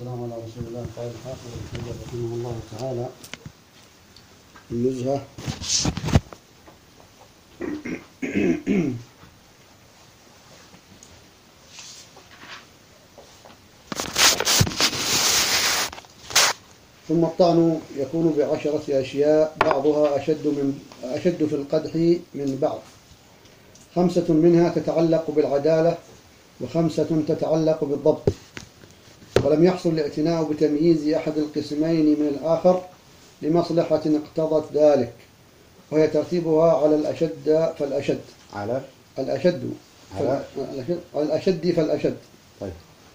والسلام على رسول الله. قال الحافظ ابن حجر رحمه الله تعالى النزهة: ثم الطعن يكون ب10 أشياء بعضها أشد في القدح من بعض. 5 منها تتعلق بالعدالة، و5 تتعلق بالضبط، ولم يحصل الاعتناء بتمييز أحد القسمين من الآخر لمصلحة اقتضت ذلك، وهي ترتيبها على الأشد فالأشد. على الأشد فالأشد. طيب.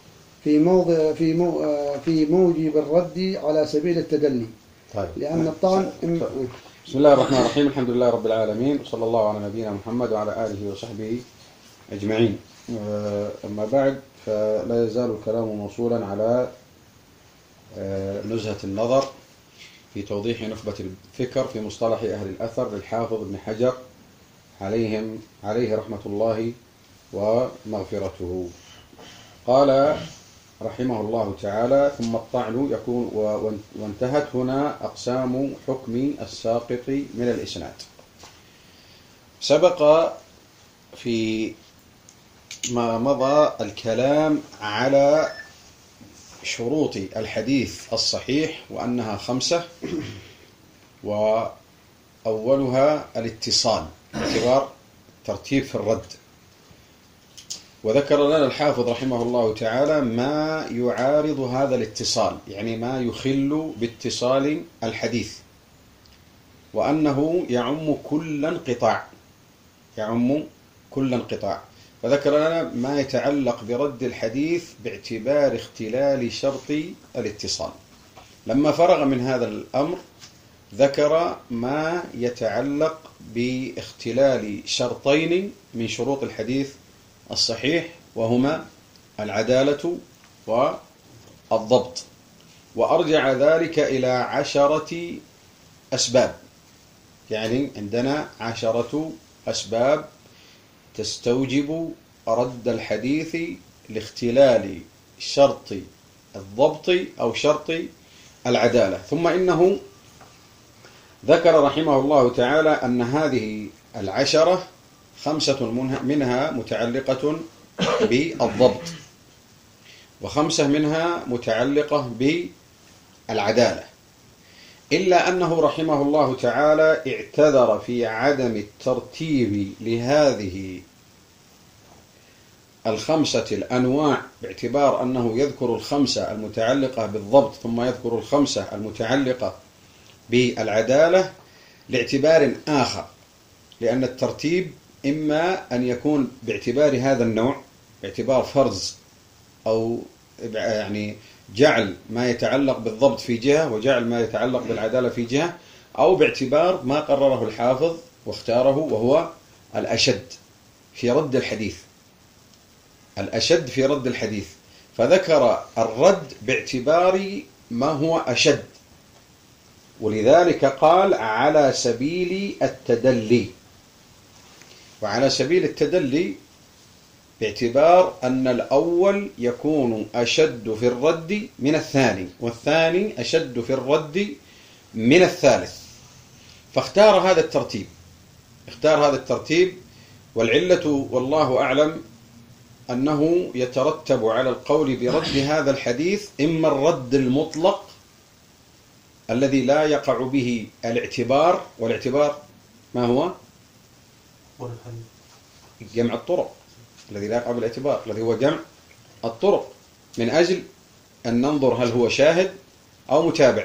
في موجب الرد على سبيل التدلي. طيب. لأن الطعن بسم الله الرحمن الرحيم. الحمد لله رب العالمين، وصلى الله على نبينا محمد وعلى آله وصحبه أجمعين. أما بعد، فلا يزال الكلام موصولا على نزهة النظر في توضيح نخبة الفكر في مصطلح أهل الأثر للحافظ ابن حجر عليه رحمة الله ومغفرته. قال رحمه الله تعالى: ثم الطعن يكون، وانتهت هنا أقسام حكم الساقط من الإسناد. سبق في ما مضى الكلام على شروط الحديث الصحيح، وأنها 5، وأولها الاتصال باعتبار ترتيب في الرد. وذكر لنا الحافظ رحمه الله تعالى ما يعارض هذا الاتصال، يعني ما يخل باتصال الحديث، وأنه يعم كل انقطاع. فذكر لنا ما يتعلق برد الحديث باعتبار اختلال شرط الاتصال. لما فرغ من هذا الأمر ذكر ما يتعلق باختلال شرطين من شروط الحديث الصحيح، وهما العدالة والضبط، وأرجع ذلك إلى 10 أسباب. يعني عندنا 10 أسباب تستوجب رد الحديث لاختلال شرط الضبط أو شرط العدالة. ثم إنه ذكر رحمه الله تعالى أن هذه 10 5 منها متعلقة بالضبط، و5 منها متعلقة بالعدالة، إلا أنه رحمه الله تعالى اعتذر في عدم الترتيب لهذه 5 الأنواع، باعتبار أنه يذكر 5 المتعلقة بالضبط ثم يذكر 5 المتعلقة بالعدالة لاعتبار آخر. لأن الترتيب إما أن يكون باعتبار هذا النوع، باعتبار فرز أو يعني جعل ما يتعلق بالضبط في جهة وجعل ما يتعلق بالعدالة في جهة، أو باعتبار ما قرره الحافظ واختاره، وهو الأشد في رد الحديث. فذكر الرد باعتبار ما هو أشد، ولذلك قال على سبيل التدلي. وعلى سبيل التدلي باعتبار أن الأول يكون أشد في الرد من الثاني، والثاني أشد في الرد من الثالث. فاختار هذا الترتيب، والعلة والله أعلم أنه يترتب على القول برد هذا الحديث إما الرد المطلق الذي لا يقع به الاعتبار، والاعتبار ما هو؟ جمع الطرق، الذي لا يقع بالاعتبار، الذي هو جمع الطرق، من أجل أن ننظر هل هو شاهد أو متابع.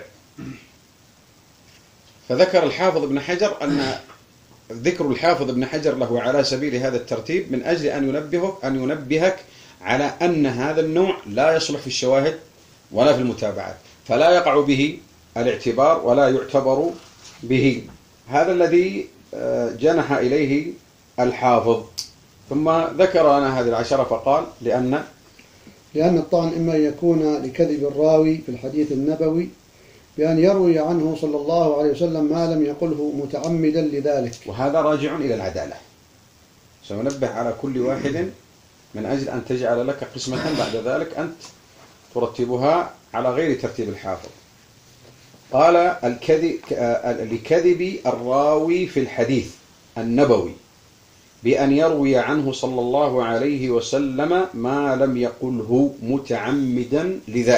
فذكر الحافظ ابن حجر أن ذكر الحافظ ابن حجر له على سبيل هذا الترتيب من أجل أن ينبهك على أن هذا النوع لا يصلح في الشواهد ولا في المتابعات، فلا يقع به الاعتبار ولا يعتبر به. هذا الذي جنح إليه الحافظ. ثم ذكر أنا هذه 10 فقال: لأن الطعن إما يكون لكذب الراوي في الحديث النبوي بأن يروي عنه صلى الله عليه وسلم ما لم يقله متعمدا لذلك، وهذا راجع إلى العدالة. سننبه على كل واحد من أجل أن تجعل لك قسمة بعد ذلك أنت ترتبها على غير ترتيب الحافظ. قال لكذب الراوي في الحديث النبوي بأن يروي عنه صلى الله عليه وسلم ما لم يقله متعمدا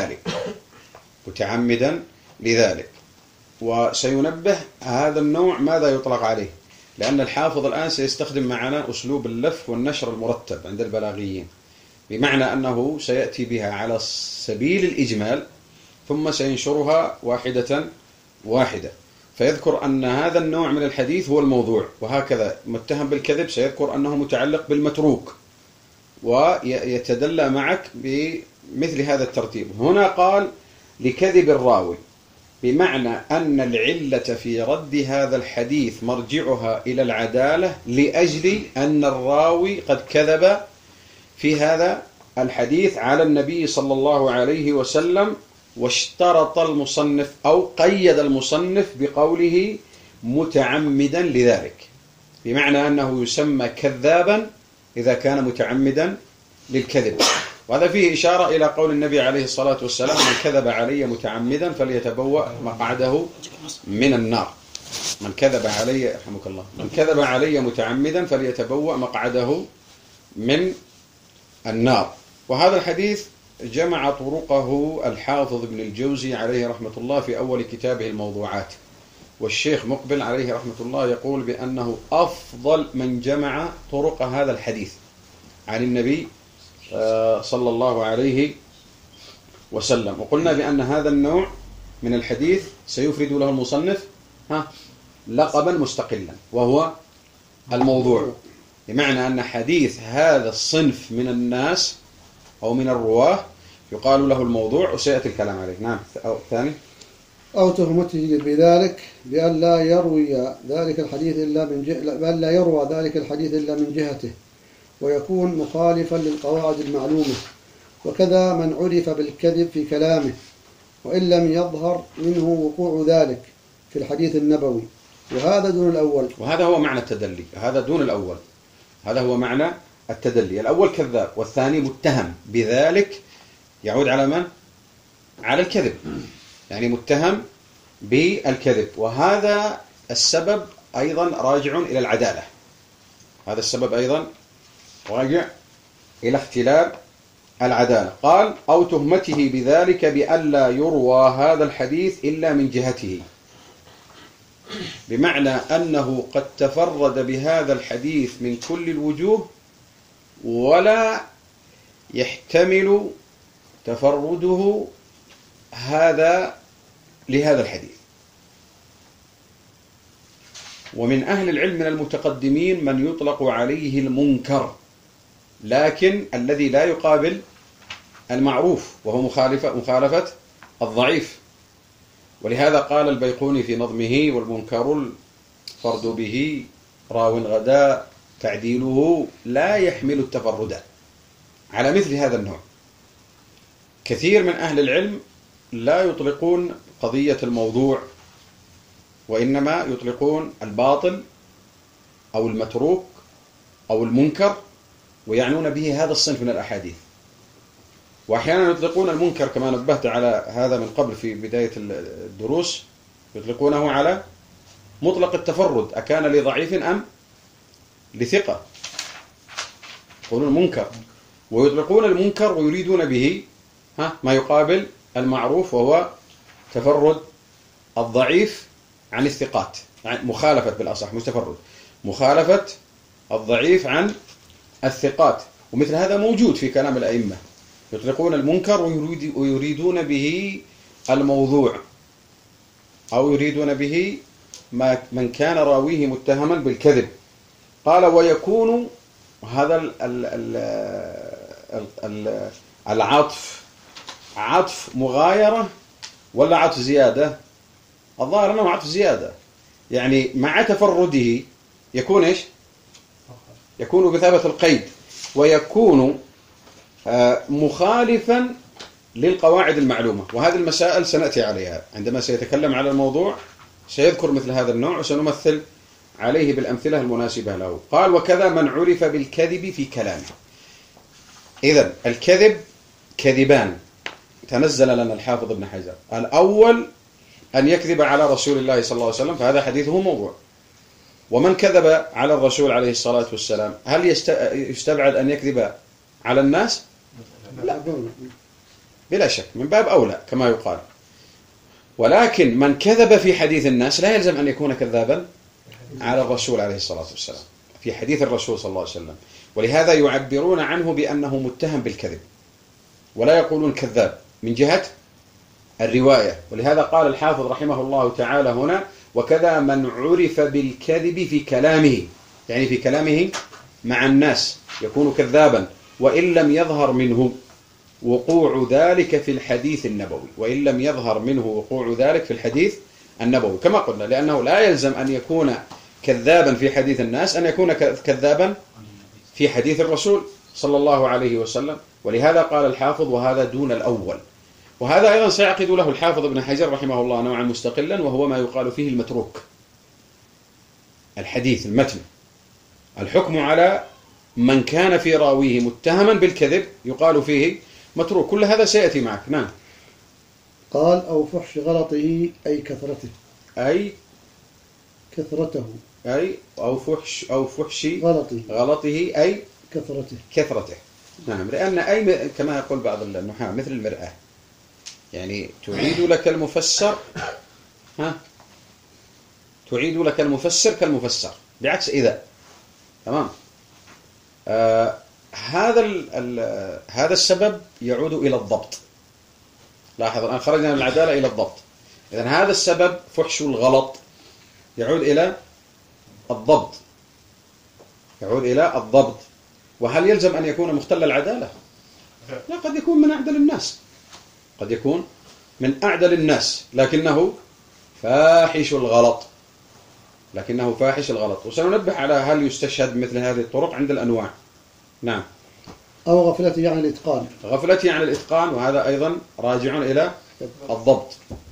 لذلك. وسينبه هذا النوع ماذا يطلق عليه، لأن الحافظ الآن سيستخدم معنا أسلوب اللف والنشر المرتب عند البلاغيين، بمعنى أنه سيأتي بها على سبيل الإجمال ثم سينشرها واحدة، فيذكر أن هذا النوع من الحديث هو الموضوع، وهكذا متهم بالكذب سيذكر أنه متعلق بالمتروك، ويتدلى معك بمثل هذا الترتيب. هنا قال لكذب الراوي، بمعنى أن العلة في رد هذا الحديث مرجعها إلى العدالة، لأجل أن الراوي قد كذب في هذا الحديث على النبي صلى الله عليه وسلم، واشترط المصنف أو قيد المصنف بقوله متعمدا لذلك، بمعنى أنه يسمى كذابا إذا كان متعمدا للكذب. وهذا فيه إشارة إلى قول النبي عليه الصلاة والسلام: من كذب علي متعمدا فليتبوأ مقعده من النار. من كذب علي، رحمك الله، من كذب علي متعمدا فليتبوأ مقعده من النار. وهذا الحديث جمع طرقه الحافظ ابن الجوزي عليه رحمة الله في أول كتابه الموضوعات، والشيخ مقبل عليه رحمة الله يقول بأنه أفضل من جمع طرق هذا الحديث عن النبي صلى الله عليه وسلم. وقلنا بأن هذا النوع من الحديث سيفرد له المصنف لقبا مستقلا، وهو الموضوع، بمعنى أن حديث هذا الصنف من الناس أو من الرواه يقال له الموضوع، وسيأتي الكلام عليه. نعم. الثاني: أو تهمته بذلك بأن لا يروي ذلك الحديث إلا من جهته، ويكون مخالفا للقواعد المعلومة. وكذا من عرف بالكذب في كلامه وإن لم يظهر منه وقوع ذلك في الحديث النبوي، وهذا دون الأول. وهذا هو معنى التدلي، هذا دون الأول، هذا هو معنى التدلي. الأول كذاب، والثاني متهم بذلك، يعود على من؟ على الكذب، يعني متهم بالكذب. وهذا السبب أيضا راجع إلى العدالة، هذا السبب أيضا راجع إلى اختلال العدالة. قال: أو تهمته بذلك بأن لا يروى هذا الحديث إلا من جهته، بمعنى أنه قد تفرد بهذا الحديث من كل الوجوه، ولا يحتمل تفرده لهذا الحديث. ومن أهل العلم من المتقدمين من يطلق عليه المنكر، لكن الذي لا يقابل المعروف، وهو مخالفة الضعيف. ولهذا قال البيقوني في نظمه: والمنكر الفرد به راو غدا تعديله لا يحمل التفرد. على مثل هذا النوع كثير من أهل العلم لا يطلقون قضية الموضوع، وإنما يطلقون الباطل أو المتروك أو المنكر، ويعنون به هذا الصنف من الأحاديث. وأحيانا يطلقون المنكر كما نبهت على هذا من قبل في بداية الدروس، يطلقونه على مطلق التفرد، أكان لضعيف أم لثقة، يقولون منكر. ويطلقون المنكر ويريدون به ما يقابل المعروف، وهو تفرد الضعيف عن الثقات، يعني مخالفة بالأصح، مش تفرد، مخالفة الضعيف عن الثقات. ومثل هذا موجود في كلام الأئمة، يطلقون المنكر ويريدون به الموضوع، أو يريدون به من كان راويه متهما بالكذب. قال: ويكون هذا العطف عطف مغايرة ولا عطف زيادة؟ الظاهر أنه عطف زيادة، يعني مع تفرده يكون إيش؟ يكون بثابة القيد، ويكون مخالفا للقواعد المعلومة. وهذه المسائل سنأتي عليها عندما سيتكلم على الموضوع، سيذكر مثل هذا النوع وسنمثل عليه بالأمثلة المناسبة له. قال: وكذا من عرف بالكذب في كلامه. إذن الكذب كذبان: تنزل لنا الحافظ ابن حجر. الأول أن يكذب على رسول الله صلى الله عليه وسلم، فهذا حديثه موضوع. ومن كذب على الرسول عليه الصلاة والسلام هل يستبعد أن يكذب على الناس؟ لا، بلا شك من باب أولى كما يقال. ولكن من كذب في حديث الناس لا يلزم أن يكون كذابا على الرسول عليه الصلاة والسلام في حديث الرسول صلى الله عليه وسلم. ولهذا يعبرون عنه بأنه متهم بالكذب، ولا يقولون كذاب من جهة الرواية. ولهذا قال الحافظ رحمه الله تعالى هنا: وكذا من عرف بالكذب في كلامه، يعني في كلامه مع الناس يكون كذابا، وإن لم يظهر منه وقوع ذلك في الحديث النبوي، وإن لم يظهر منه وقوع ذلك في الحديث النبوي كما قلنا، لأنه لا يلزم أن يكون كذابا في حديث الناس أن يكون كذابا في حديث الرسول صلى الله عليه وسلم. ولهذا قال الحافظ: وهذا دون الأول. وهذا أيضا سيعقد له الحافظ ابن حجر رحمه الله نوعا مستقلا، وهو ما يقال فيه المتروك. الحديث المتن، الحكم على من كان في راويه متهما بالكذب يقال فيه متروك. كل هذا سيأتي معك. نعم. قال: أو فحش غلطه أي كثرته، أي كثرته، أي أو فحش غلطه أي كثرته. نعم، لأن أي كما يقول بعض النحاة مثل المرآة، يعني تعيد لك المفسر تعيد لك المفسر كالمفسر، بعكس إذا. تمام. هذا السبب يعود إلى الضبط. لاحظ الآن خرجنا من العدالة إلى الضبط. إذن هذا السبب فحش الغلط يعود إلى الضبط، وهل يلزم أن يكون مختل العدالة؟ لا، قد يكون من أعدل الناس، لكنه فاحش الغلط. وسننبه على هل يستشهد مثل هذه الطرق عند الأنواع. نعم. أو غفلته عن الإتقان. غفلته عن الإتقان، وهذا أيضا راجع إلى الضبط.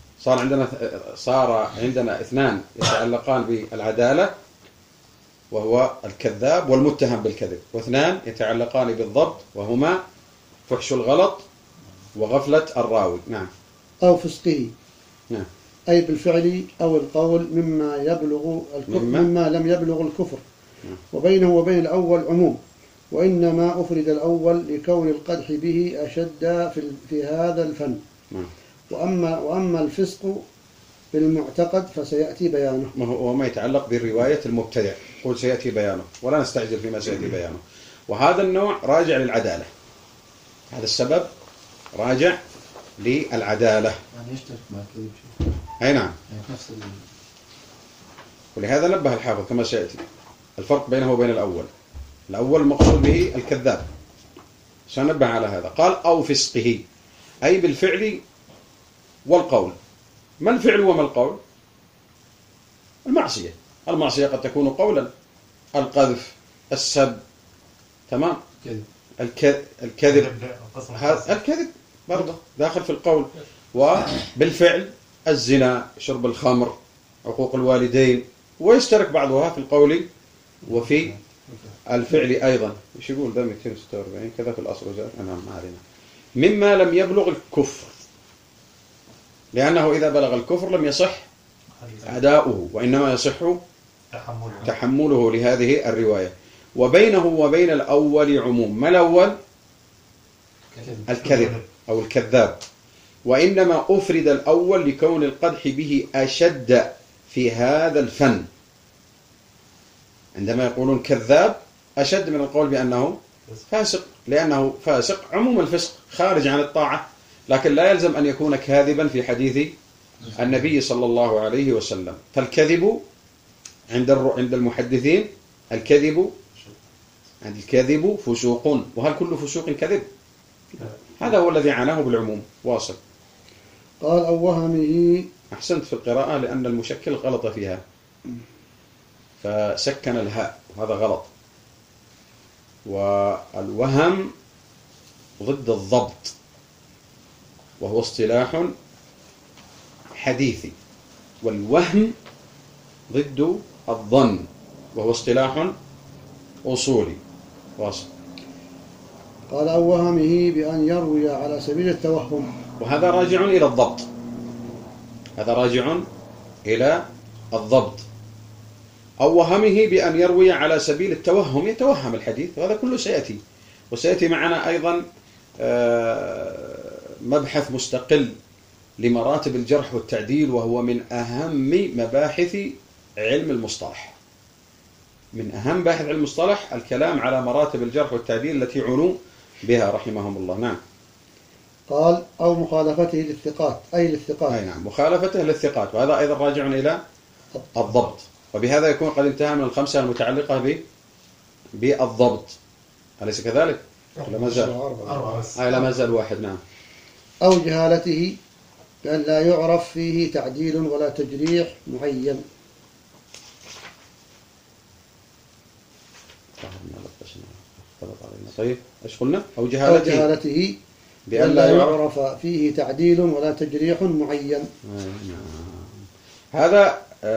صار عندنا اثنان يتعلقان بالعدالة، وهو الكذاب والمتهم بالكذب، واثنان يتعلقان بالضبط، وهما فحش الغلط وغفلة الراوي. نعم. أو فسقه. نعم. أي بالفعل أو القول مما لم يبلغ الكفر. وبينه وبين الأول عموم، وإنما أفرد الأول لكون القدح به أشد في هذا الفن. وأما الفسق بالمعتقد فسيأتي بيانه. وما يتعلق بالرواية المبتدع قل سيأتي بيانه، ولا نستعجل فيما سيأتي بيانه. وهذا النوع راجع للعدالة، هذا السبب راجع للعدالة. يعني يشترك مع الكذب شيء. أي نعم. ولهذا نبه الحافظ كما سيأتي الفرق بينه وبين الأول المقصود به الكذاب، سنبه على هذا. قال: أو فسقه أي بالفعل والقول. ما الفعل وما القول؟ المعصية قد تكون قولا، القذف، السب، تمام، الكذب برضه داخل في القول. وبالفعل الزنا، شرب الخمر، عقوق الوالدين، ويشترك بعضها في القول وفي الفعل أيضا. وش يقول ده 246 كذا في الأصل وزاد. نعم، ما علينا. مما لم يبلغ الكفر، لأنه إذا بلغ الكفر لم يصح أداؤه، وإنما يصح تحمله لهذه الرواية. وبينه وبين الأول عموم. ما الأول؟ الكذب أو الكذاب. وإنما أفرد الأول لكون القدح به أشد في هذا الفن. عندما يقولون كذاب أشد من القول بأنه فاسق، لأنه فاسق عموم الفسق خارج عن الطاعة، لكن لا يلزم أن يكون كاذبا في حديث النبي صلى الله عليه وسلم. فالكذب عند المحدثين الكذب فسوق. وهل كل فسوق كذب؟ هذا هو الذي عناه بالعموم. واصل. قال: أو وهمه. أحسنت في القراءة، لأن المشكل غلط فيها فسكن الهاء، وهذا غلط. والوهم ضد الضبط، وهو اصطلاح حديثي. والوهم ضد الظن، وهو اصطلاح أصولي. واصل. قال: أو وهمه بأن يروي على سبيل التوهم. وهذا راجع إلى الضبط. هذا راجع إلى الضبط أو وهمه بأن يروي على سبيل التوهم، يتوهم الحديث، وهذا كله سيأتي. وسيأتي معنا أيضا مبحث مستقل لمراتب الجرح والتعديل، وهو من أهم مباحث علم المصطلح. من أهم مباحث علم المصطلح الكلام على مراتب الجرح والتعديل التي عنوا بها رحمهم الله. نعم. قال أو مخالفته للثقات، أي للثقات. أي نعم، مخالفته للثقات، وهذا أيضا راجع إلى الضبط. وبهذا يكون قد انتهى من الخمسة المتعلقة بالضبط، أليس كذلك؟ لا ما زال لا ما زال واحد. نعم. أو جهالته بأن لا يعرف فيه تعديل ولا تجريح معين. طيب ايش قلنا؟ أو أو جهالته بأن لا يعرف فيه تعديل ولا تجريح معين. هذا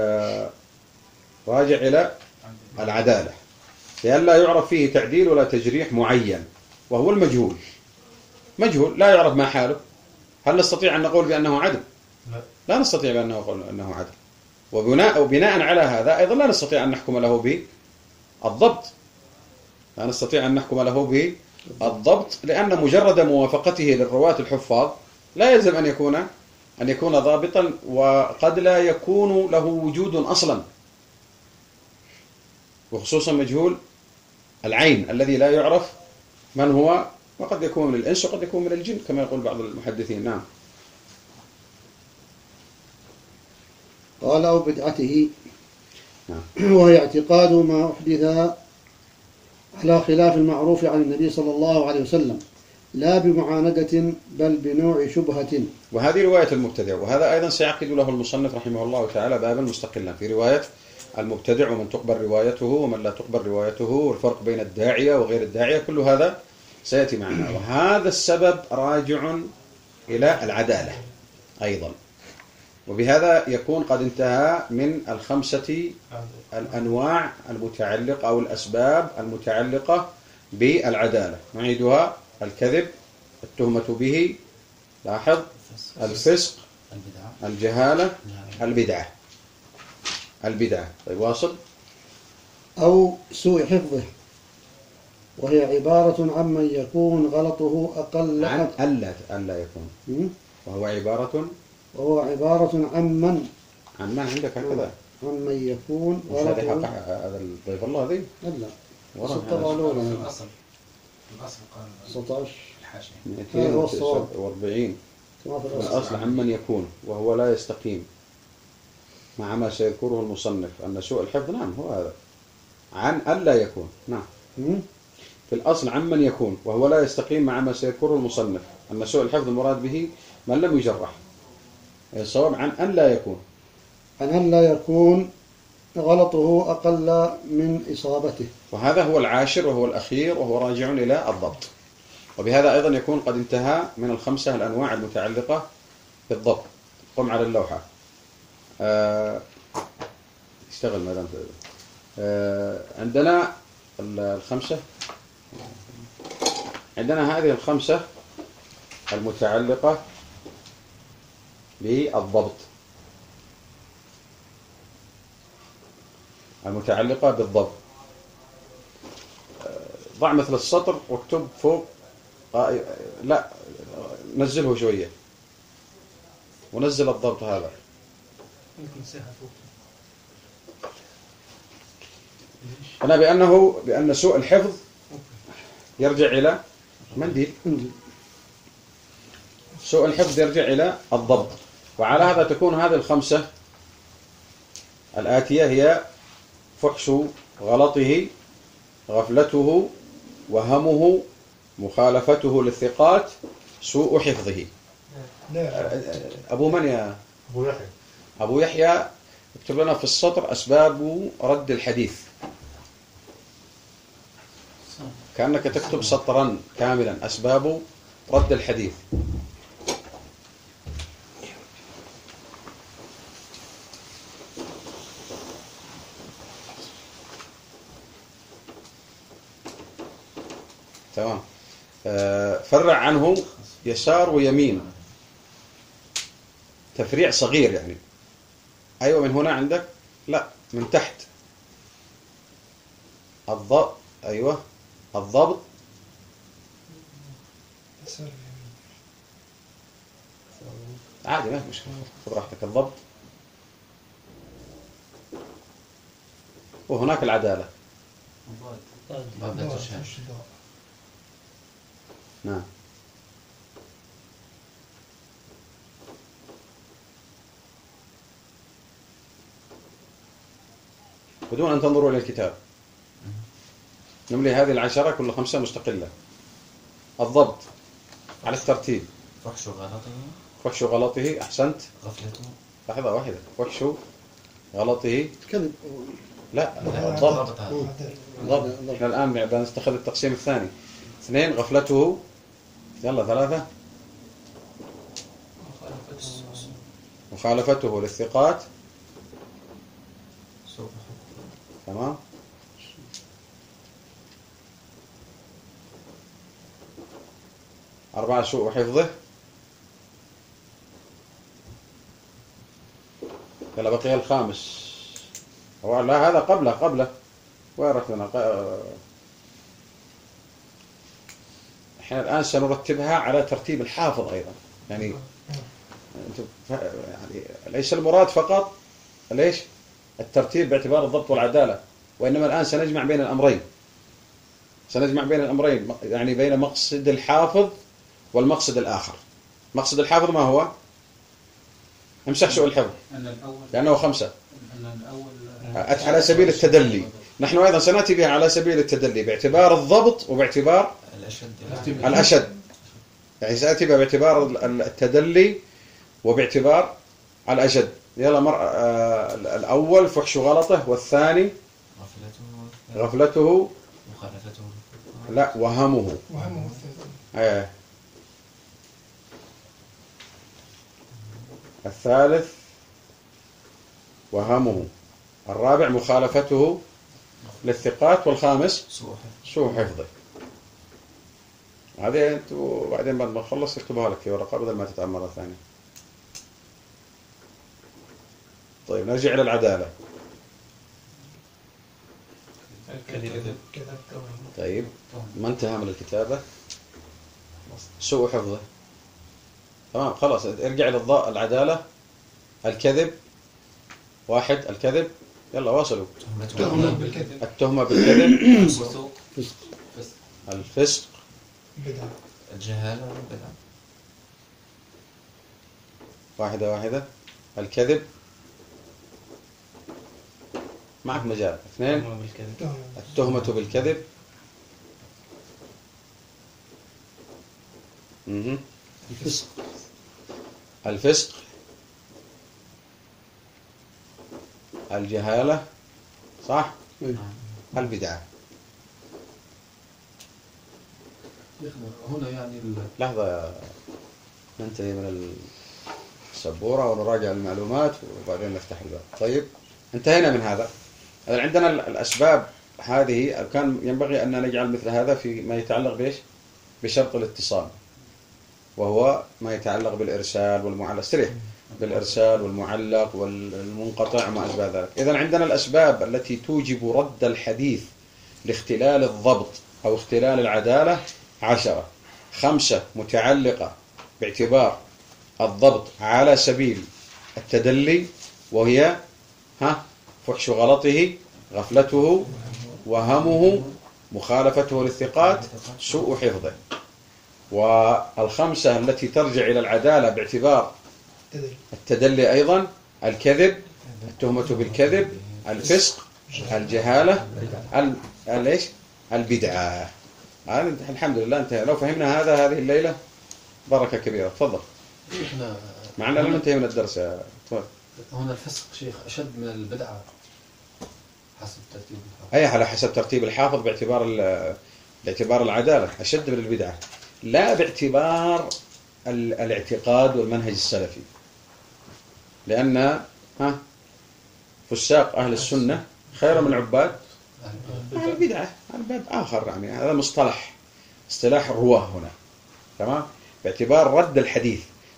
راجع إلى العدالة، بأن لا يعرف فيه تعديل ولا تجريح معين، وهو المجهول. مجهول لا يعرف ما حاله. هل نستطيع أن نقول بأنه عدل؟ لا نستطيع بأن نقول أنه عدل. وبناء على هذا أيضا لا نستطيع أن نحكم له بالضبط. لا نستطيع أن نحكم له بالضبط، لأن مجرد موافقته للرواة الحفاظ لا يلزم أن يكون ضابطا، وقد لا يكون له وجود أصلا، وخصوصا مجهول العين الذي لا يعرف من هو، وقد يكون من الإنس وقد يكون من الجن كما يقول بعض المحدثين. نعم. قال أو بدعته، نعم. وهي اعتقاد ما أحدث على خلاف المعروف عن النبي صلى الله عليه وسلم، لا بمعاندة بل بنوع شبهة. وهذه رواية المبتدع، وهذا أيضا سيعقد له المصنف رحمه الله تعالى بابا مستقلا في رواية المبتدع، ومن تقبل روايته ومن لا تقبل روايته، والفرق بين الداعية وغير الداعية، كل هذا سيأتي معنا. وهذا السبب راجع إلى العدالة أيضا. وبهذا يكون قد انتهى من الخمسة الأنواع المتعلقة أو الأسباب المتعلقة بالعدالة. نعيدها: الكذب، التهمة به، لاحظ، الفسق، الجهالة، البدعة. طيب واصل. أو سوء حفظه، وهي عبارة عمن يكون غلطه أقل عن ألا يكون، وهو عبارة عمن عندك هكذا، عمن يكون غلطه. هذا الضيف الله هذه لا الأصل قال 16 249 الأصل عمن يكون، وهو لا يستقيم مع ما سيذكره المصنف أن سوء الحفظ. نعم هو هذا عن ألا يكون. نعم. في الأصل عمن يكون، وهو لا يستقيم مع ما سيذكره المصنف أن سوء الحفظ المراد به من لم يجرح. الصواب عن أن لا يكون غلطه أقل من إصابته. وهذا هو العاشر وهو الأخير، وهو راجع إلى الضبط. وبهذا أيضا يكون قد انتهى من الخمسة الأنواع المتعلقة بالضبط. قم على اللوحة. اشتغل ما دام عندنا الخمسة. عندنا هذه الخمسة المتعلقة بالضبط، ضع مثل السطر واكتب فوق. لا نزله شوية ونزل الضبط هذا. أنا بأن سوء الحفظ يرجع إلى منديل. سوء الحفظ يرجع إلى الضبط. وعلى هذا تكون هذه الخمسة الآتية هي: فحش غلطه، غفلته، وهمه، مخالفته للثقات، سوء حفظه. أبو من يا أبو يحيى اكتب لنا في السطر أسباب رد الحديث، كأنك تكتب سطرا كاملا: أسباب رد الحديث. تمام. فرع عنه يسار ويمين. تفريع صغير يعني. أيوة من هنا عندك، لا من تحت. الضبط، أيوة الضبط عادي ما في مشكلة، خذ راحتك. الضبط، وهناك العدالة. نعم. بدون أن تنظروا إلى الكتاب نملي هذه العشرة كل 5 مستقلة. الضبط على الترتيب. فحش غلطه. فحش غلطه، أحسنت. غفلته. لحظة واحدة. فحش غلطه. كذب. لا الضبط. الضبط. احنا الآن بنستخدم التقسيم الثاني. 2 غفلته. يلا 3 مخالفته للثقات. تمام. 4 سوء حفظه. يلا بقي الخامس. لا هذا قبله وين رحنا؟ احنا الآن سنرتبها على ترتيب الحافظ أيضا يعني ليس المراد فقط ليش الترتيب باعتبار الضبط والعدالة، وإنما الآن سنجمع بين الأمرين. يعني بين مقصد الحافظ والمقصد الآخر. مقصد الحافظ ما هو؟ امسح سوء الحفظ لأنه 5 على سبيل التدلي. نحن أيضا سنأتي بها على سبيل التدلي باعتبار الضبط وباعتبار الأشد. يعني سأتي بها باعتبار التدلي وباعتبار الأشد. يلا الأول فحش غلطه، والثاني غفلته مخالفته. لا وهمه. الثالث وهمه. الرابع مخالفته للثقات. والخامس سوء حفظه. هذه انتوا بعدين بعد ما نخلص اكتبوها لك في ورقة بدل ما تتعب مرة ثانية. طيب نرجع إلى العدالة. طيب ما انتهى من الكتابة. سوء حفظه تمام خلاص. ارجع إلى العدالة. الكذب 1 الكذب. يلا واصلوا. التهمة بالكذب. الفسق. الجهالة والبدعة. 1 الكذب. معك مجال. 2 التهمة بالكذب. الفسق. الجهالة صح. البدعة. هنا يعني لحظة ننتهي من السبورة ونراجع المعلومات وبعدين نفتح الباب. طيب انتهينا من هذا. عندنا الأسباب هذه كان ينبغي أن نجعل مثل هذا في ما يتعلق بإيش؟ بشرط الاتصال، وهو ما يتعلق بالإرسال والمعلق. استريح. بالإرسال والمعلق والمنقطع وما أشبه ذلك. إذن عندنا الأسباب التي توجب رد الحديث لاختلال الضبط أو اختلال العدالة 10. 5 متعلقة باعتبار الضبط على سبيل التدلي، وهي فحش غلطه، غفلته، وهمه، مخالفته للثقات، سوء حفظه. وال5 التي ترجع إلى العدالة باعتبار التدلي أيضا: الكذب، التهمة بالكذب، الفسق، الجهالة، البدعة. الحمد لله انتهى. لو فهمنا هذه الليلة بركة كبيرة. تفضل. معنا لم ننتهي من الدرس. هنا الفسق شيخ أشد من البدعة حسب ترتيب الحافظ. أي على حسب ترتيب الحافظ باعتبار العدالة أشد من البدعة، لا باعتبار الاعتقاد والمنهج السلفي، لأن فساق أهل السنة خير من عباد البدعة. الباب آخر يعني هذا اصطلاح الرواه هنا. تمام. باعتبار رد الحديث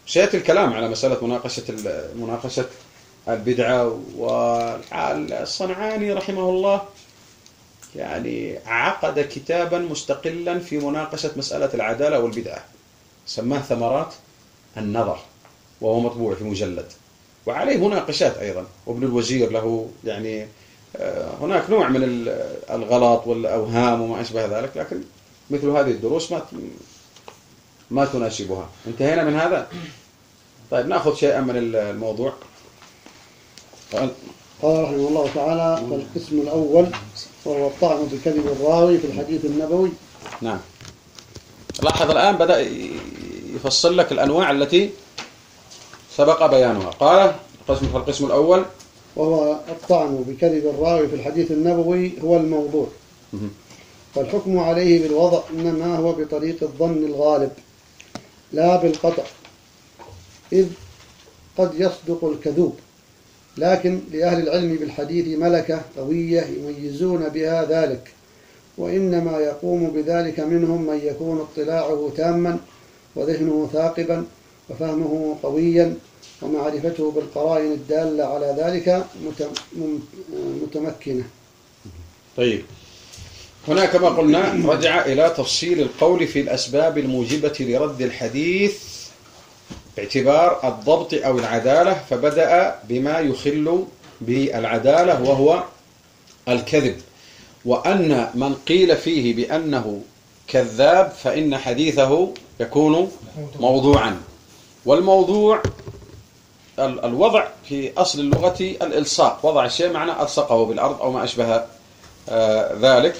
سيأتي الكلام على مسألة مناقشة البدعة. والصنعاني رحمه الله يعني عقد كتابا مستقلا في مناقشة مسألة العدالة والبدعة، سماه ثمرات النظر، وهو مطبوع في مجلد، وعليه مناقشات أيضا. وابن الوزير له يعني هناك نوع من الغلط والأوهام وما أشبه ذلك، لكن مثل هذه الدروس ما تناسبها. انتهينا من هذا. طيب نأخذ شيئا من الموضوع. قال رحمه الله تعالى: فالقسم الأول وهو الطعن بكذب الراوي في الحديث النبوي. نعم. لاحظ الآن بدأ يفصل لك الأنواع التي سبق بيانها. قال فالقسم الأول وهو الطعن بكذب الراوي في الحديث النبوي هو الموضوع، فالحكم عليه بالوضع إنما هو بطريق الظن الغالب لا بالقطع، إذ قد يصدق الكذوب، لكن لأهل العلم بالحديث ملكة قوية يميزون بها ذلك، وإنما يقوم بذلك منهم من يكون اطلاعه تاما وذهنه ثاقبا وفهمه قويا ومعرفته بالقرائن الدالة على ذلك متمكنة. طيب، هنا كما قلنا رجع إلى تفصيل القول في الأسباب الموجبة لرد الحديث باعتبار الضبط أو العدالة، فبدأ بما يخل بالعدالة وهو الكذب، وأن من قيل فيه بأنه كذاب فإن حديثه يكون موضوعا. والموضوع الوضع في أصل اللغة الإلصاق، وضع الشيء معنى ألصقه بالأرض أو ما أشبه ذلك.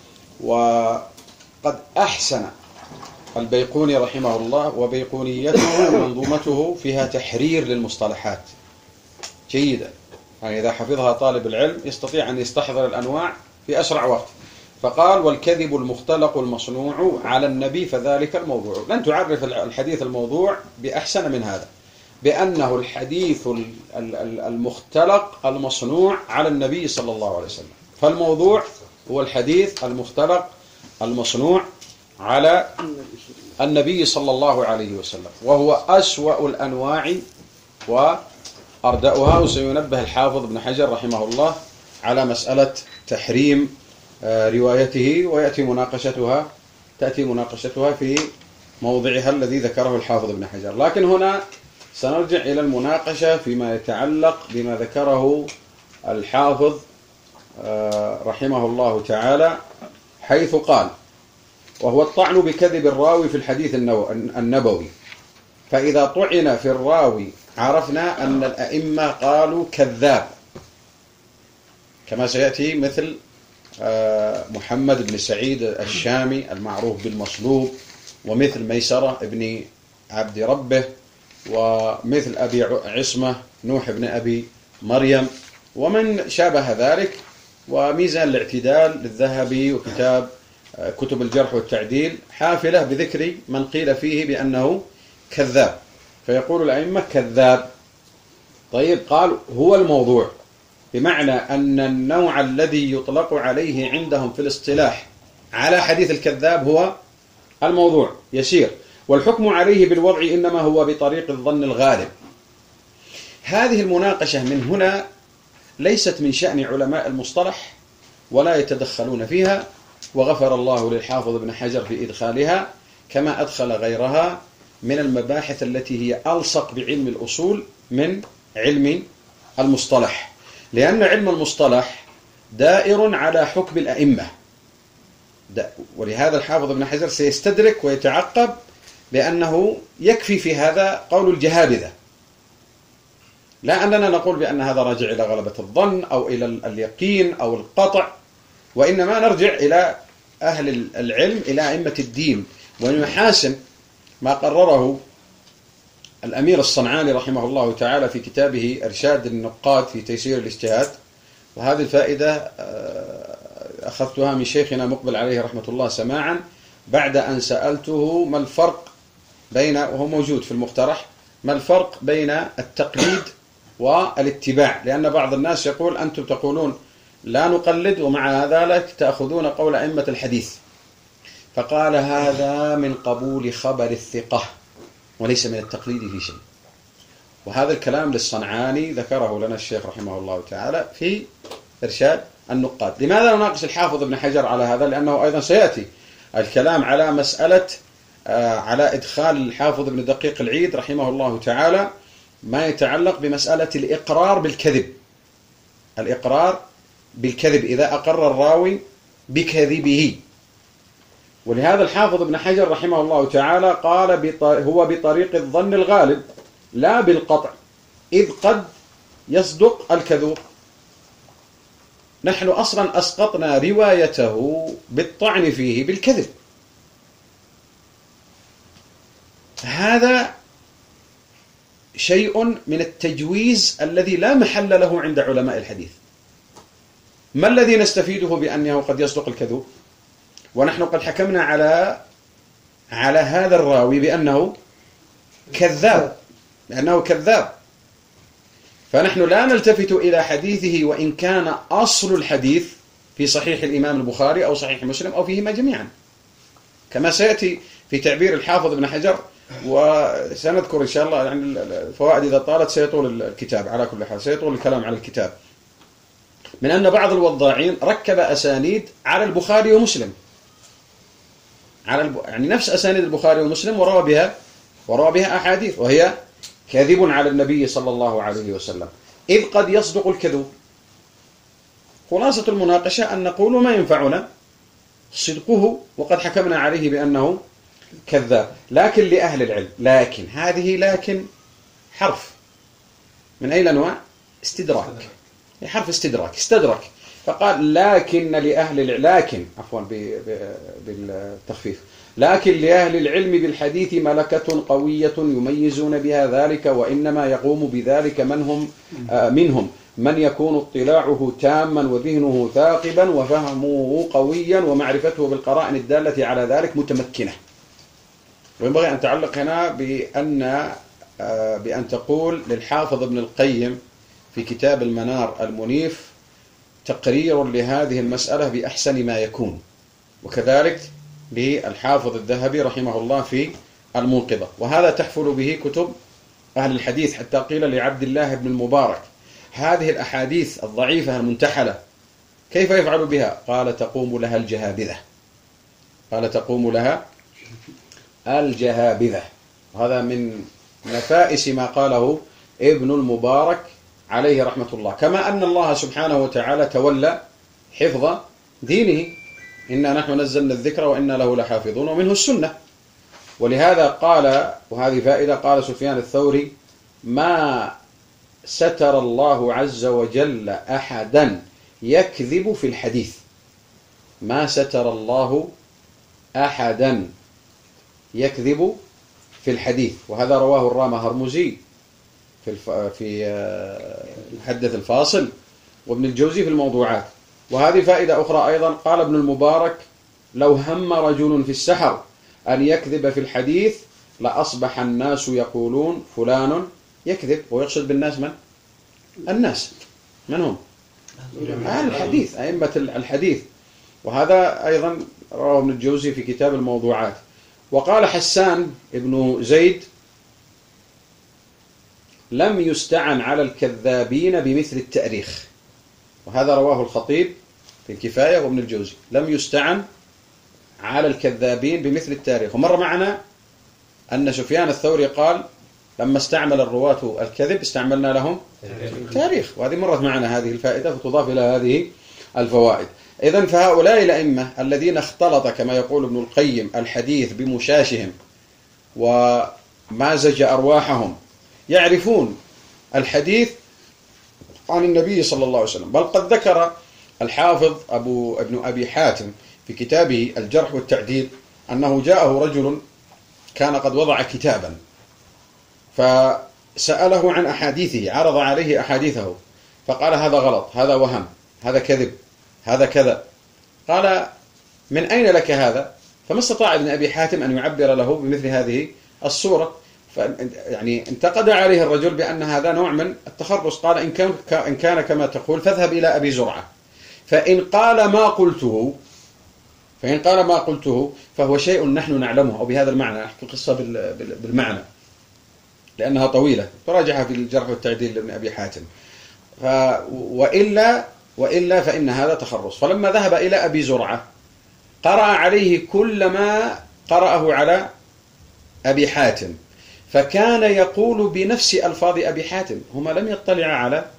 وقد أحسن البيقوني رحمه الله وبيقونيته منظومته فيها تحرير للمصطلحات جيدة، يعني إذا حفظها طالب العلم يستطيع أن يستحضر الأنواع في أسرع وقت. فقال: والكذب المختلق المصنوع على النبي فذلك الموضوع. لن تعرف الحديث الموضوع بأحسن من هذا، بأنه الحديث المختلق المصنوع على النبي صلى الله عليه وسلم. فالموضوع هو الحديث المختلق المصنوع على النبي صلى الله عليه وسلم، وهو أسوأ الأنواع وأردأها. وسينبه الحافظ ابن حجر رحمه الله على مسألة تحريم روايته، تأتي مناقشتها في موضعها الذي ذكره الحافظ ابن حجر. لكن هنا سنرجع إلى المناقشة فيما يتعلق بما ذكره الحافظ رحمه الله تعالى، حيث قال: وهو الطعن بكذب الراوي في الحديث النبوي. فإذا طعن في الراوي عرفنا أن الأئمة قالوا كذاب، كما سيأتي مثل محمد بن سعيد الشامي المعروف بالمصلوب، ومثل ميسرة بن عبد ربه، ومثل أبي عصمة نوح بن أبي مريم، ومن شابه ذلك. وميزان الاعتدال للذهبي كتب الجرح والتعديل حافلة بذكر من قيل فيه بأنه كذاب، فيقول الأئمة كذاب. طيب، قال هو الموضوع، بمعنى أن النوع الذي يطلق عليه عندهم في الاصطلاح على حديث الكذاب هو الموضوع يسير، والحكم عليه بالوضع إنما هو بطريق الظن الغالب. هذه المناقشة من هنا ليست من شأن علماء المصطلح ولا يتدخلون فيها، وغفر الله للحافظ ابن حجر في إدخالها، كما أدخل غيرها من المباحث التي هي ألصق بعلم الأصول من علم المصطلح، لأن علم المصطلح دائر على حكم الأئمة. ولهذا الحافظ ابن حجر سيستدرك ويتعقب بأنه يكفي في هذا قول الجهابذة، لا أننا نقول بأن هذا راجع إلى غلبة الظن أو إلى اليقين أو القطع، وإنما نرجع إلى أهل العلم، إلى أئمة الدين. ويحاسن ما قرره الأمير الصنعاني رحمه الله تعالى في كتابه إرشاد النقاد في تيسير الاجتهاد. وهذه الفائدة أخذتها من شيخنا مقبل عليه رحمة الله سماعا، بعد أن سألته ما الفرق بين، وهو موجود في المقترح، ما الفرق بين التقليد والاتباع، لأن بعض الناس يقول أنتم تقولون لا نقلد ومع ذلك تأخذون قول أئمة الحديث. فقال: هذا من قبول خبر الثقة وليس من التقليد في شيء. وهذا الكلام للصنعاني ذكره لنا الشيخ رحمه الله تعالى في إرشاد النقاد. لماذا نناقش الحافظ ابن حجر على هذا؟ لأنه أيضا سيأتي الكلام على مسألة على إدخال الحافظ ابن دقيق العيد رحمه الله تعالى ما يتعلق بمسألة الإقرار بالكذب. الإقرار بالكذب إذا أقر الراوي بكذبه. ولهذا الحافظ ابن حجر رحمه الله تعالى قال هو بطريق الظن الغالب لا بالقطع، إذ قد يصدق الكذوب. نحن أصلا أسقطنا روايته بالطعن فيه بالكذب. هذا شيء من التجويز الذي لا محل له عند علماء الحديث. ما الذي نستفيده بأنه قد يصدق الكذوب؟ ونحن قد حكمنا على هذا الراوي بأنه كذاب، فنحن لا نلتفت إلى حديثه وإن كان أصل الحديث في صحيح الإمام البخاري أو صحيح مسلم أو فيهما جميعا، كما سيأتي في تعبير الحافظ ابن حجر. وسنذكر إن شاء الله، يعني الفوائد إذا طالت سيطول الكتاب، على كل حال سيطول الكلام على الكتاب، من أن بعض الوضاعين ركب أسانيد على البخاري ومسلم، يعني نفس أسانيد البخاري ومسلم، وروى بها أحاديث وهي كاذب على النبي صلى الله عليه وسلم، إذ قد يصدق الكذوب. خلاصة المناقشة أن نقول ما ينفعنا صدقه وقد حكمنا عليه بأنه كذاب، لكن لأهل العلم، لكن هذه لكن حرف من أي الأنواع؟ استدراك، حرف استدرك، فقال لكن لأهل العلم، لكن عفوا بالتخفيف، لكن لأهل العلم بالحديث ملكة قوية يميزون بها ذلك، وإنما يقوم بذلك منهم من يكون اطلاعه تاما وذهنه ثاقبا وفهمه قويا ومعرفته بالقرائن الدالة على ذلك متمكنة. وينبغي أن تعلق هنا بأن تقول للحافظ ابن القيم في كتاب المنار المنيف تقرير لهذه المسألة بأحسن ما يكون، وكذلك للحافظ الذهبي رحمه الله في المنقذة، وهذا تحفل به كتب أهل الحديث، حتى قيل لعبد الله بن المبارك هذه الأحاديث الضعيفة المنتحلة كيف يفعل بها؟ قال تقوم لها الجهابذة. وهذا من نفائس ما قاله ابن المبارك عليه رحمة الله. كما أن الله سبحانه وتعالى تولى حفظ دينه، إنا نحن نزلنا الذكر وإنا له لحافظون، ومنه السنة. ولهذا قال، وهذه فائدة، قال سفيان الثوري ما ستر الله عز وجل أحدا يكذب في الحديث، ما ستر الله أحدا يكذب في الحديث. وهذا رواه الرامة هرمزي في الحدث الفاصل، وابن الجوزي في الموضوعات. وهذه فائدة أخرى أيضا، قال ابن المبارك لو هم رجل في السحر أن يكذب في الحديث لأصبح الناس يقولون فلان يكذب. ويقصد بالناس من؟ الناس من هم؟ أهل الحديث، أئمة الحديث. وهذا أيضا رواه ابن الجوزي في كتاب الموضوعات. وقال حسان ابن زيد لم يستعن على الكذابين بمثل التأريخ، وهذا رواه الخطيب في الكفاية وابن الجوزي، لم يستعن على الكذابين بمثل التاريخ. ومر معنا أن سفيان الثوري قال لما استعمل الرواة الكذب استعملنا لهم تاريخ، وهذه مرت معنا هذه الفائدة فتضاف إلى هذه الفوائد. إذن فهؤلاء الأئمة الذين اختلط كما يقول ابن القيم الحديث بمشاشهم ومازج أرواحهم يعرفون الحديث عن النبي صلى الله عليه وسلم. بل قد ذكر الحافظ ابن أبي حاتم في كتابه الجرح والتعديل أنه جاءه رجل كان قد وضع كتابا فسأله عن أحاديثه، عرض عليه أحاديثه فقال هذا غلط، هذا وهم، هذا كذب، هذا كذا. قال من أين لك هذا؟ فما استطاع ابن أبي حاتم أن يعبر له بمثل هذه الصورة، يعني انتقد عليه الرجل بأن هذا نوع من التخرص. قال إن كان كما تقول فاذهب إلى أبي زرعة، فإن قال ما قلته فهو شيء نحن نعلمه، أو بهذا المعنى، أحكي القصة بالمعنى، لأنها طويلة، تراجعها في الجرح والتعديل لابن أبي حاتم. وإلا فإن هذا تخرص. فلما ذهب إلى أبي زرعة قرأ عليه كل ما قرأه على أبي حاتم، فكان يقول بنفس ألفاظ أبي حاتم. هما لم يطلعا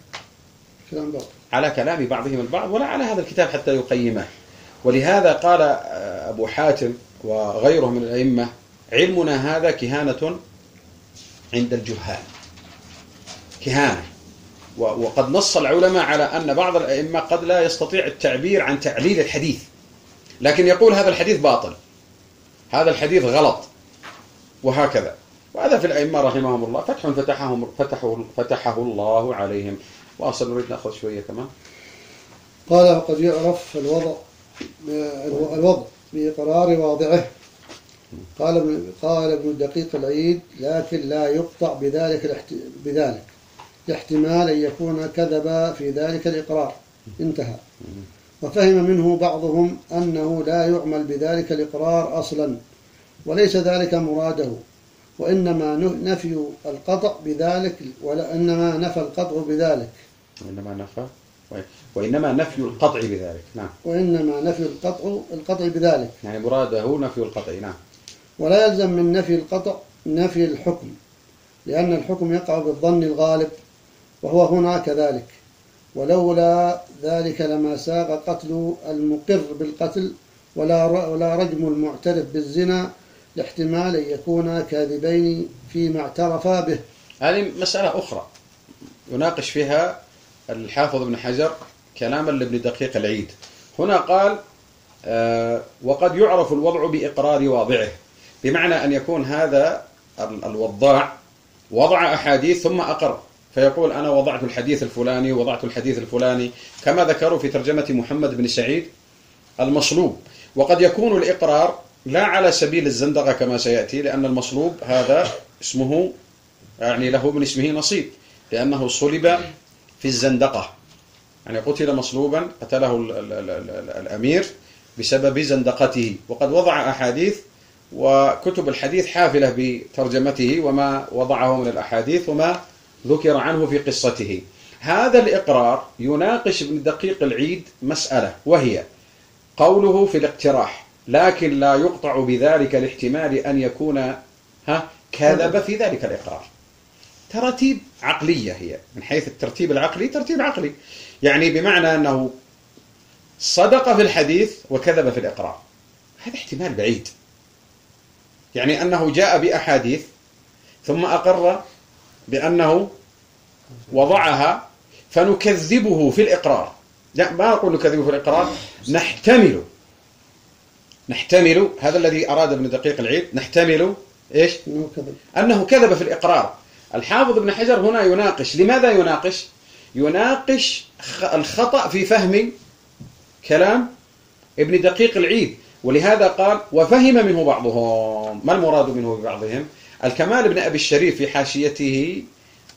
على كلام بعضهم البعض ولا على هذا الكتاب حتى يقيمه. ولهذا قال أبو حاتم وغيره من الأئمة: علمنا هذا كهانة عند الجهال، كهانة. وقد نص العلماء على أن بعض الأئمة قد لا يستطيع التعبير عن تعليل الحديث، لكن يقول هذا الحديث باطل، هذا الحديث غلط، وهكذا. وهذا في الأئمة رحمهم الله فتحه الله عليهم. وأصل نريد نأخذ شوية كمان. قال: وقد يعرف الوضع بإقرار واضعه. قال ابن الدقيق العيد: لكن لا يقطع بذلك لاحتمال أن يكون كذب في ذلك الإقرار. انتهى. وفهم منه بعضهم أنه لا يعمل بذلك الإقرار أصلا، وليس ذلك مراده، وإنما نفي القطع بذلك، وإنما نفى القطع بذلك، وإنما نفي القطع بذلك. نعم. وإنما نفي القطع بذلك، يعني مراده نفي القطع. نعم. ولا يلزم من نفي القطع نفي الحكم، لأن الحكم يقع بالظن الغالب، وهو هنا كذلك. ولولا ذلك لما ساغ قتل المقر بالقتل ولا رجم المعترف بالزنا، لاحتمال أن يكونا كاذبين فيما اعترفا به. هذه مسألة أخرى يناقش فيها الحافظ ابن حجر كلاما لابن دقيق العيد. هنا قال: وقد يعرف الوضع بإقرار واضعه، بمعنى أن يكون هذا الوضاع وضع أحاديث ثم أقر، فيقول: أنا وضعت الحديث الفلاني ووضعت الحديث الفلاني، كما ذكروا في ترجمة محمد بن سعيد المصلوب. وقد يكون الإقرار لا على سبيل الزندقة كما سيأتي، لأن المصلوب هذا اسمه يعني له من اسمه نصيب، لأنه صلب في الزندقة، يعني قتل مصلوبا، قتله الأمير بسبب زندقته. وقد وضع أحاديث، وكتب الحديث حافلة بترجمته وما وضعه من الأحاديث وما ذكر عنه في قصته. هذا الإقرار يناقش ابن دقيق العيد مسألة، وهي قوله في الاقتراح: لكن لا يقطع بذلك الاحتمال أن يكون كذب في ذلك الإقرار. ترتيب عقلية، هي من حيث الترتيب العقلي ترتيب عقلي، يعني بمعنى أنه صدق في الحديث وكذب في الإقرار. هذا احتمال بعيد، يعني أنه جاء بأحاديث ثم أقر بأنه وضعها فنكذبه في الإقرار. لا، ما أقول نكذبه في الإقرار، نحتمل هذا الذي أراد ابن دقيق العيد، نحتمل إيش؟ أنه كذب في الإقرار. الحافظ ابن حجر هنا يناقش. لماذا يناقش؟ يناقش الخطأ في فهم كلام ابن دقيق العيد، ولهذا قال: وفهم منه بعضهم. ما المراد منه ببعضهم؟ الكمال بن أبي الشريف في حاشيته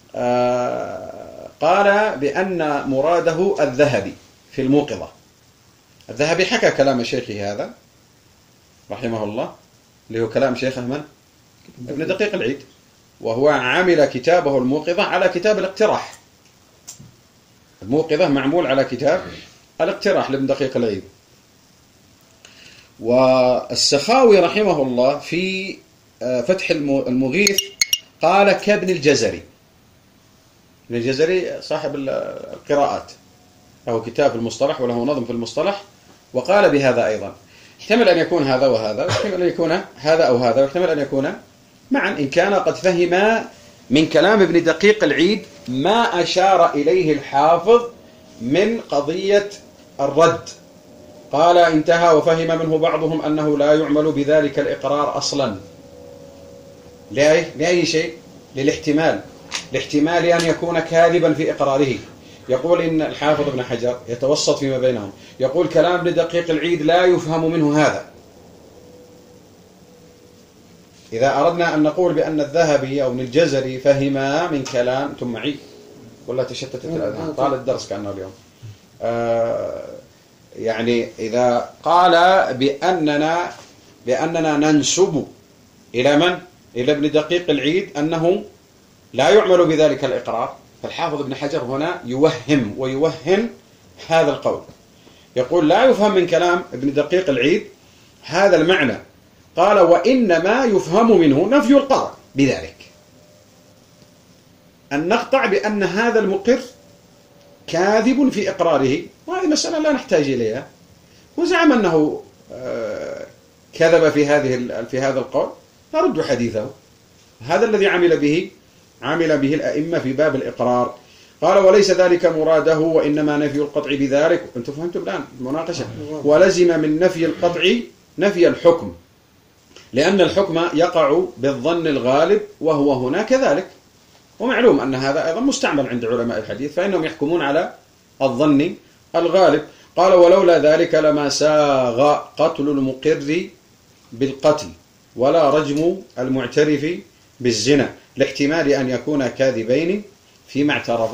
قال بأن مراده الذهبي في الموقظة. الذهبي حكى كلام شيخه هذا رحمه الله، اللي هو كلام شيخه من؟ ابن دقيق العيد، وهو عمل كتابه الموقظة على كتاب الاقتراح. الموقظة معمول على كتاب الاقتراح لابن دقيق العيد. والسخاوي رحمه الله في فتح المغيث قال كابن الجزري. ابن الجزري صاحب القراءات، له كتاب في المصطلح وله نظم في المصطلح، وقال بهذا أيضا. يحتمل أن يكون هذا وهذا، ويحتمل أن يكون هذا أو هذا، ويحتمل أن يكون معا، إن كان قد فهم من كلام ابن دقيق العيد ما أشار إليه الحافظ من قضية الرد. قال: انتهى وفهم منه بعضهم أنه لا يعمل بذلك الإقرار أصلا. لأي شيء؟ للاحتمال، لاحتمال أن يكون كاذبا في إقراره. يقول إن الحافظ ابن حجر يتوسط فيما بينهم، يقول كلام ابن دقيق العيد لا يفهم منه هذا. إذا أردنا أن نقول بأن الذهبي أو ابن الجزري فهما من كلام، ثم معي ولا تشتتت الأذهان طال الدرس كأنه اليوم. يعني إذا قال بأننا ننسب إلى من؟ إلى ابن دقيق العيد أنه لا يعمل بذلك الإقرار، فالحافظ ابن حجر هنا يوهم ويوهن هذا القول، يقول لا يفهم من كلام ابن دقيق العيد هذا المعنى، قال وإنما يفهم منه نفي القطع بذلك، أن نقطع بأن هذا المقر كاذب في إقراره، وهذه مسألة لا نحتاج إليها، وزعم أنه كذب في هذا القول، نرد حديثه. هذا الذي عمل به الأئمة في باب الإقرار. قال وليس ذلك مراده، وإنما نفي القطع بذلك. أنتم فهمتم الآن المناقشة؟ ولزم من نفي القطع نفي الحكم، لأن الحكم يقع بالظن الغالب وهو هنا كذلك، ومعلوم أن هذا أيضا مستعمل عند علماء الحديث، فإنهم يحكمون على الظن الغالب. قال ولولا ذلك لما ساغ قتل المقر بالقتل ولا رجم المعترف بالزنا، لاحتمال أن يكون كاذبين فيما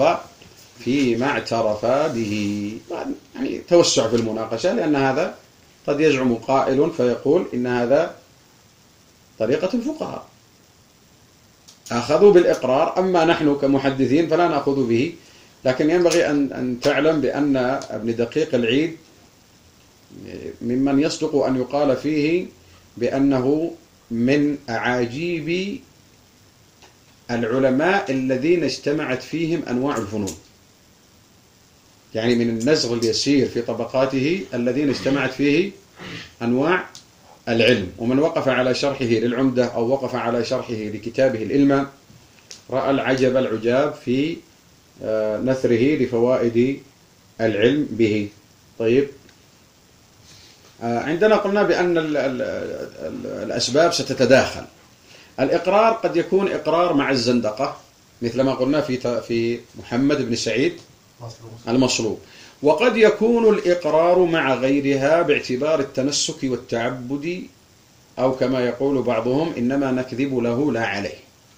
اعترفا به. يعني توسع في المناقشة، لأن هذا قد يزعم قائل فيقول إن هذا طريقة الفقهاء، أخذوا بالإقرار، أما نحن كمحدثين فلا نأخذ به. لكن ينبغي أن تعلم بأن ابن دقيق العيد ممن يصدق أن يقال فيه بأنه من أعاجيب العلماء الذين اجتمعت فيهم أنواع الفنون، يعني من النزغ اليسير في طبقاته الذين اجتمعت فيه أنواع العلم. ومن وقف على شرحه للعمدة أو وقف على شرحه لكتابه الإلمة رأى العجب العجاب في نثره لفوائد العلم به. طيب، عندنا قلنا بأن الأسباب ستتداخل. الإقرار قد يكون إقرار مع الزندقة مثل ما قلنا في محمد بن سعيد المصلوب، وقد يكون الإقرار مع غيرها باعتبار التنسك والتعبد، أو كما يقول بعضهم إنما نكذب له لا عليه،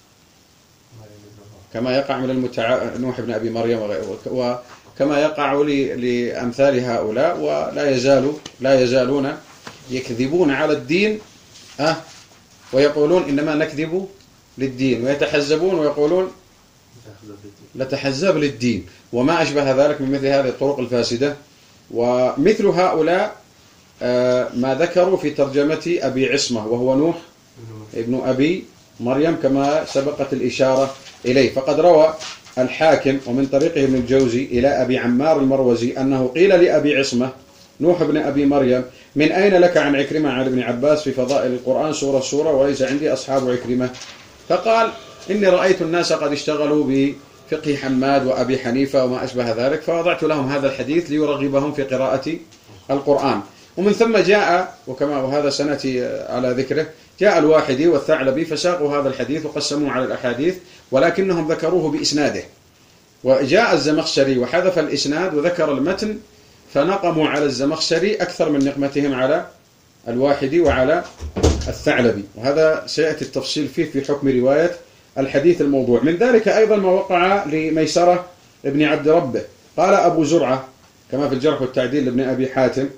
كما يقع من نوح بن أبي مريم وكما يقع لأمثال هؤلاء، ولا يزالون يكذبون على الدين ويقولون إنما نكذب للدين، ويتحزبون ويقولون نتحزب للدين، وما أشبه ذلك من مثل هذه الطرق الفاسدة. ومثل هؤلاء ما ذكروا في ترجمة أبي عصمة، وهو نوح ابن أبي مريم كما سبقت الإشارة إليه. فقد روى الحاكم ومن طريقه ابن الجوزي إلى أبي عمار المروزي أنه قيل لأبي عصمة نوح بن أبي مريم من أين لك عن عكرمة عن ابن عباس في فضائل القرآن سورة وليس عندي أصحاب عكرمة؟ فقال إني رأيت الناس قد اشتغلوا بفقه حماد وأبي حنيفة وما أشبه ذلك، فوضعت لهم هذا الحديث ليرغبهم في قراءة القرآن. ومن ثم جاء، وهذا سنأتي على ذكره، جاء الواحدي والثعلبي فساقوا هذا الحديث وقسموا على الأحاديث، ولكنهم ذكروه بإسناده. وجاء الزمخشري وحذف الإسناد وذكر المتن، فنقموا على الزمخشري أكثر من نقمتهم على الواحدي وعلى الثعلبي، وهذا سيأتي التفصيل فيه في حكم رواية الحديث الموضوع. من ذلك أيضا ما وقع لميسرة ابن عبد ربه. قال أبو زرعة كما في الجرح والتعديل لابن أبي حاتم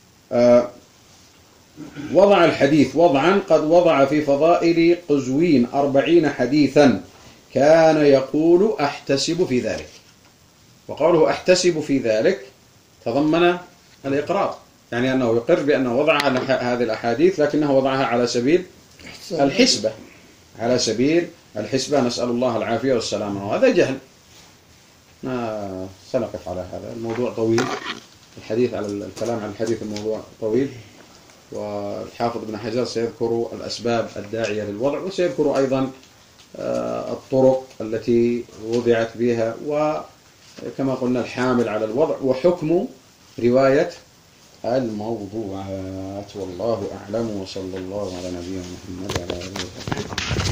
وضع الحديث وضعا قد وضع في فضائل قزوين 40 حديثا كان يقول أحتسب في ذلك. وقوله أحتسب في ذلك تضمن الإقرار، يعني أنه يقر بأنه وضع هذه الأحاديث لكنه وضعها على سبيل الحسبة، على سبيل الحسبة، نسأل الله العافية والسلامة، وهذا جهل. سنقف على هذا الموضوع طويل، الحديث على الكلام عن الحديث الموضوع طويل، والحافظ ابن حجر سيذكر الأسباب الداعية للوضع، وسيذكر أيضا الطرق التي وضعت بها، وكما قلنا الحامل على الوضع، وحكم رواية الموضوعات. والله أعلم، وصلى الله على نبينا محمد وعلى آله وصحبه.